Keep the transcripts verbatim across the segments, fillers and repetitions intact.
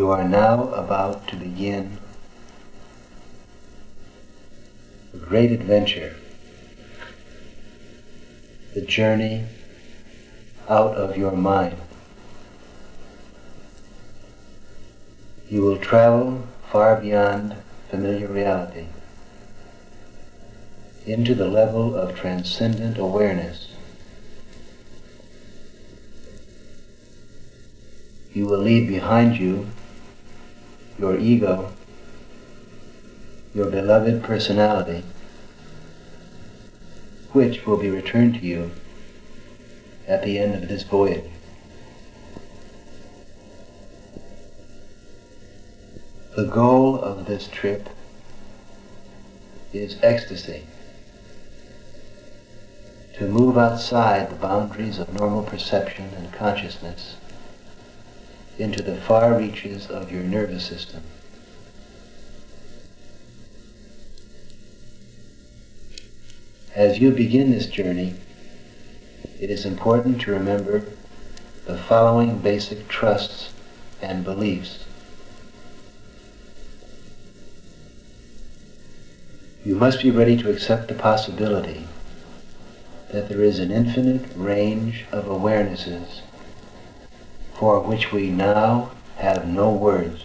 You are now about to begin a great adventure, the journey out of your mind. You will travel far beyond familiar reality into the level of transcendent awareness. You will leave behind you your ego, your beloved personality, which will be returned to you at the end of this voyage. The goal of this trip is ecstasy, to move outside the boundaries of normal perception and consciousness into the far reaches of your nervous system. As you begin this journey, it is important to remember the following basic trusts and beliefs. You must be ready to accept the possibility that there is an infinite range of awarenesses for which we now have no words.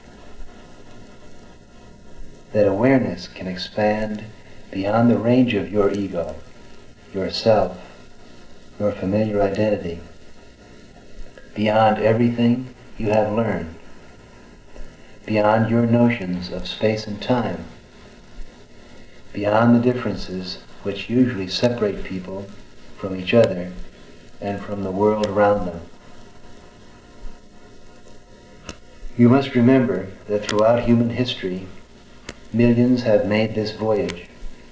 That awareness can expand beyond the range of your ego, yourself, your familiar identity, beyond everything you have learned, beyond your notions of space and time, beyond the differences which usually separate people from each other and from the world around them. You must remember that throughout human history, millions have made this voyage.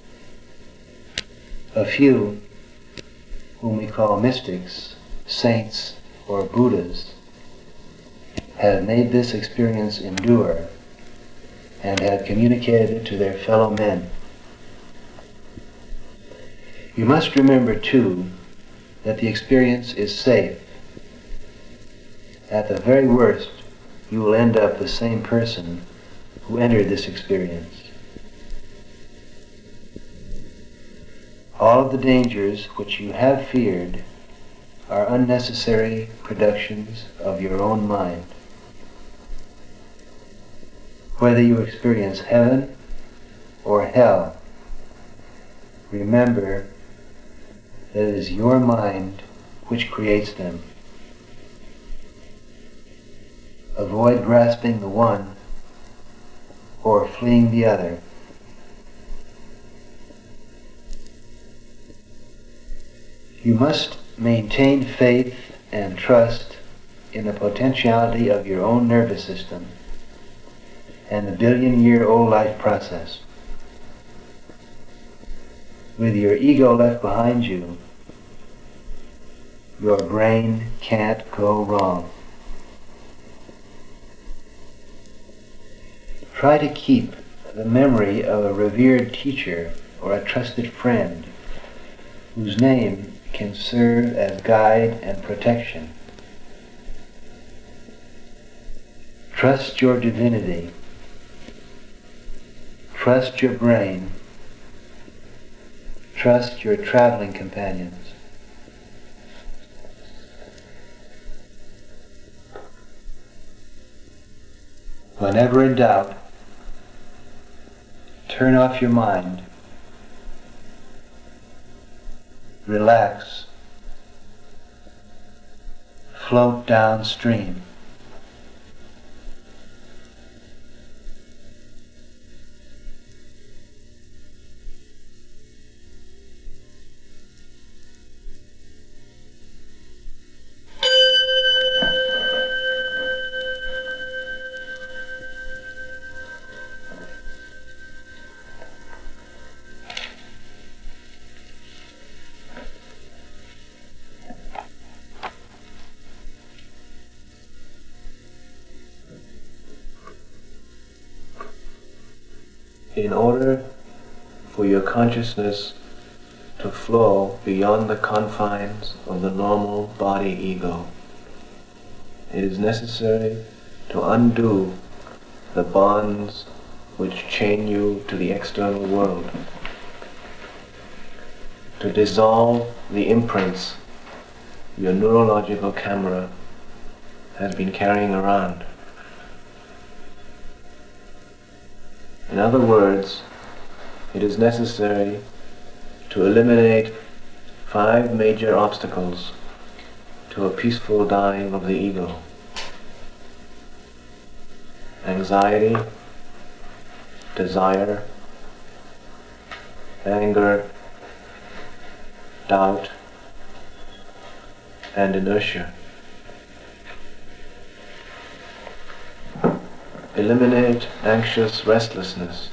A few, whom we call mystics, saints, or Buddhas, have made this experience endure and have communicated it to their fellow men. You must remember, too, that the experience is safe. At the very worst, you will end up the same person who entered this experience. All of the dangers which you have feared are unnecessary productions of your own mind. Whether you experience heaven or hell, remember that it is your mind which creates them. Avoid grasping the one or fleeing the other. You must maintain faith and trust in the potentiality of your own nervous system and the billion-year-old life process. With your ego left behind you, your brain can't go wrong. Try to keep the memory of a revered teacher or a trusted friend whose name can serve as guide and protection. Trust your divinity. Trust your brain. Trust your traveling companions. Whenever in doubt, turn off your mind, relax, float downstream. In order for your consciousness to flow beyond the confines of the normal body ego, it is necessary to undo the bonds which chain you to the external world, to dissolve the imprints your neurological camera has been carrying around. In other words, it is necessary to eliminate five major obstacles to a peaceful dying of the ego: anxiety, desire, anger, doubt, and inertia. Eliminate anxious restlessness.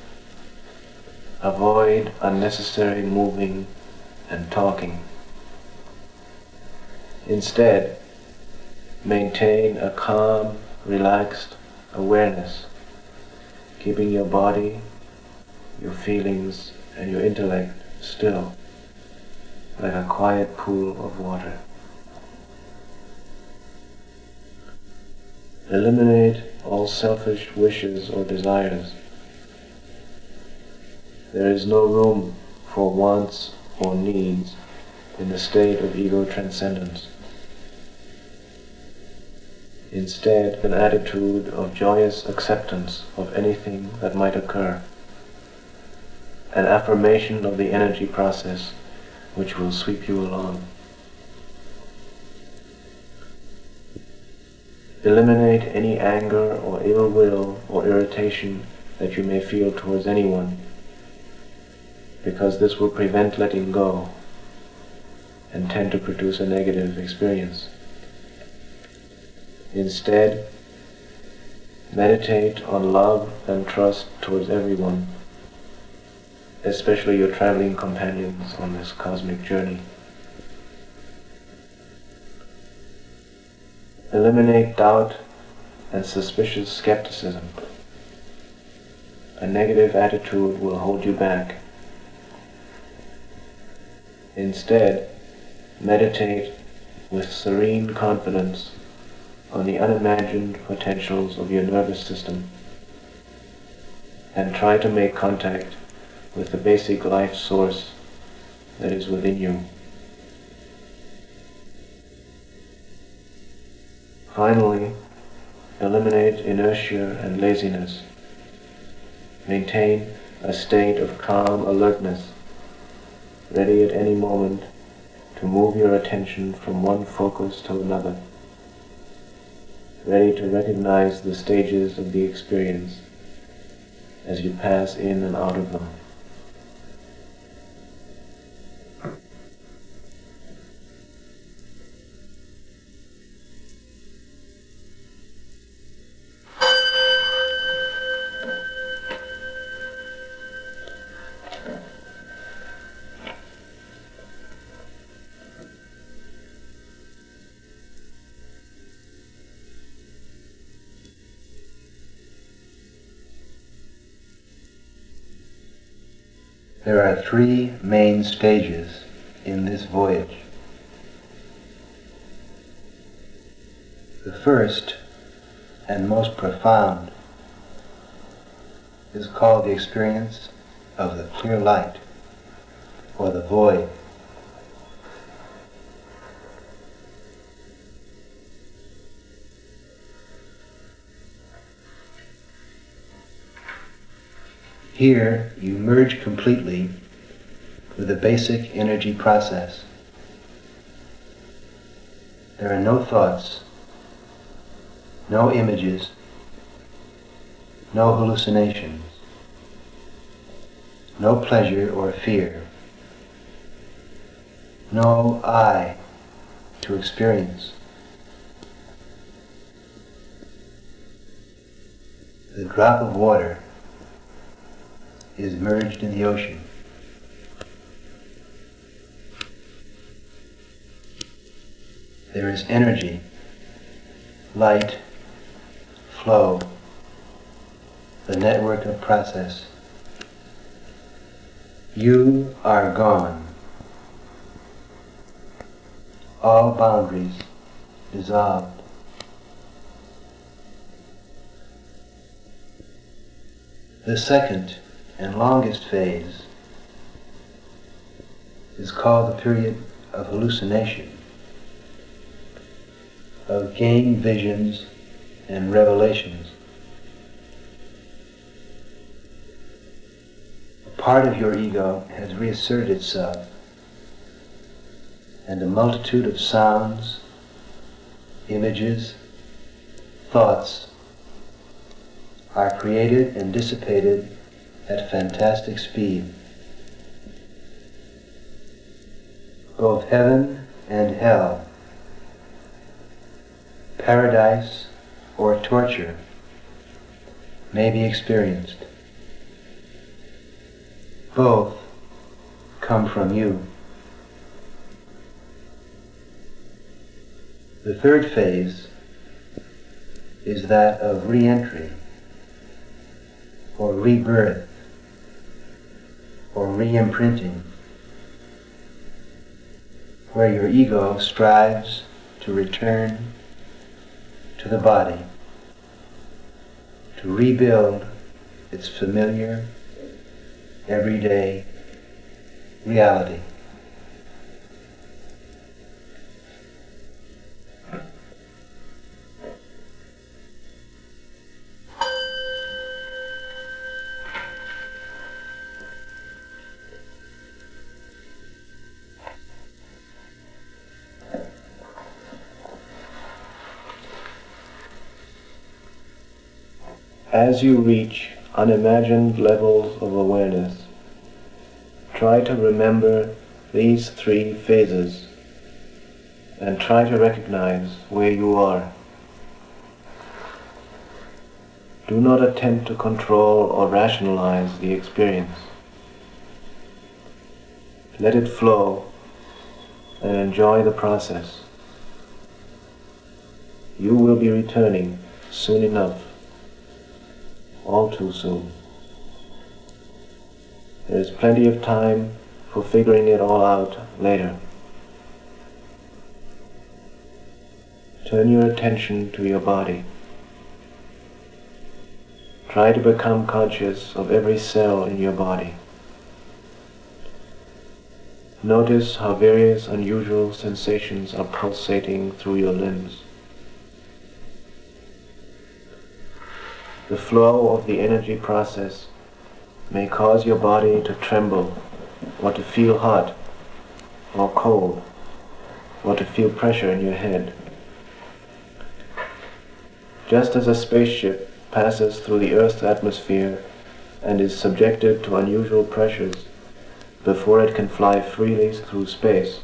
Avoid unnecessary moving and talking. Instead, maintain a calm, relaxed awareness, keeping your body, your feelings, and your intellect still, like a quiet pool of water. Eliminate all selfish wishes or desires. There is no room for wants or needs in the state of ego transcendence. Instead, an attitude of joyous acceptance of anything that might occur, an affirmation of the energy process which will sweep you along. Eliminate any anger or ill will or irritation that you may feel towards anyone, because this will prevent letting go and tend to produce a negative experience. Instead, meditate on love and trust towards everyone, especially your traveling companions on this cosmic journey. Eliminate doubt and suspicious skepticism. A negative attitude will hold you back. Instead, meditate with serene confidence on the unimagined potentials of your nervous system, and try to make contact with the basic life source that is within you. Finally, eliminate inertia and laziness. Maintain a state of calm alertness, ready at any moment to move your attention from one focus to another, ready to recognize the stages of the experience as you pass in and out of them. There are three main stages in this voyage. The first and most profound is called the experience of the clear light, or the void. Here you merge completely with the basic energy process. There are no thoughts, no images, no hallucinations, no pleasure or fear, no I to experience. The drop of water is merged in the ocean. There is energy, light, flow, the network of process. You are gone. All boundaries dissolved. The second and longest phase is called the period of hallucination, of gained visions and revelations. A part of your ego has reasserted itself, and a multitude of sounds, images, thoughts are created and dissipated at fantastic speed. Both heaven and hell, paradise or torture, may be experienced. Both come from you. The third phase is that of re-entry, or rebirth, or re-imprinting, where your ego strives to return to the body, to rebuild its familiar, everyday reality. As you reach unimagined levels of awareness, try to remember these three phases and try to recognize where you are. Do not attempt to control or rationalize the experience. Let it flow and enjoy the process. You will be returning soon enough. All too soon. There is plenty of time for figuring it all out later. Turn your attention to your body. Try to become conscious of every cell in your body. Notice how various unusual sensations are pulsating through your limbs. The flow of the energy process may cause your body to tremble, or to feel hot, or cold, or to feel pressure in your head. Just as a spaceship passes through the Earth's atmosphere and is subjected to unusual pressures before it can fly freely through space,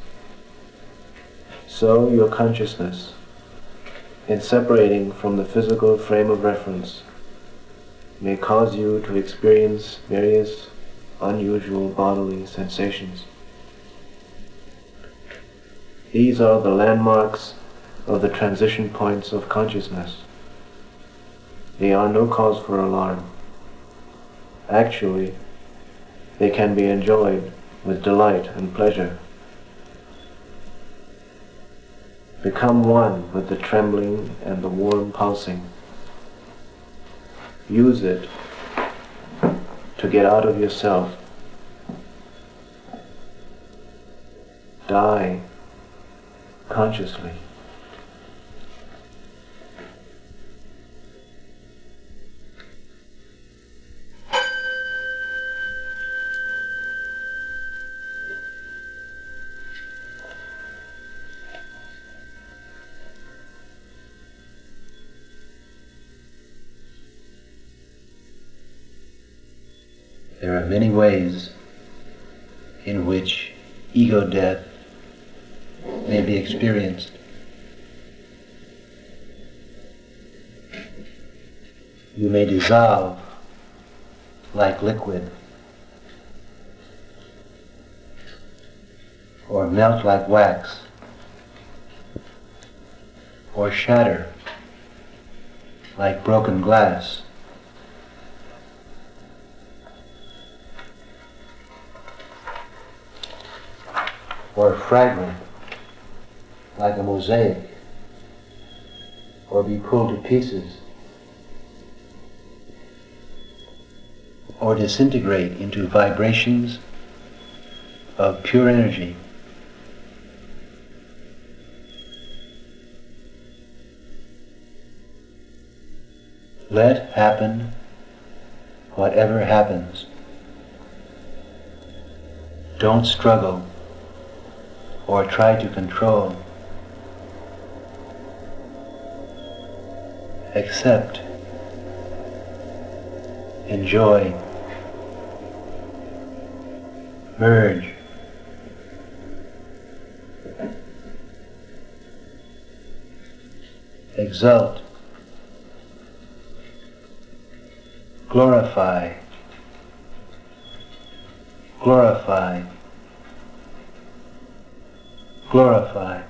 so your consciousness, in separating from the physical frame of reference, may cause you to experience various unusual bodily sensations. These are the landmarks of the transition points of consciousness. They are no cause for alarm. Actually, they can be enjoyed with delight and pleasure. Become one with the trembling and the warm pulsing. Use it to get out of yourself. Die consciously. There are many ways in which ego death may be experienced. You may dissolve like liquid, or melt like wax, or shatter like broken glass. Or fragment like a mosaic, or be pulled to pieces. or disintegrate into vibrations of pure energy. Let happen whatever happens. Don't struggle or try to control. Accept, enjoy, merge, exult, glorify, glorify, glorify.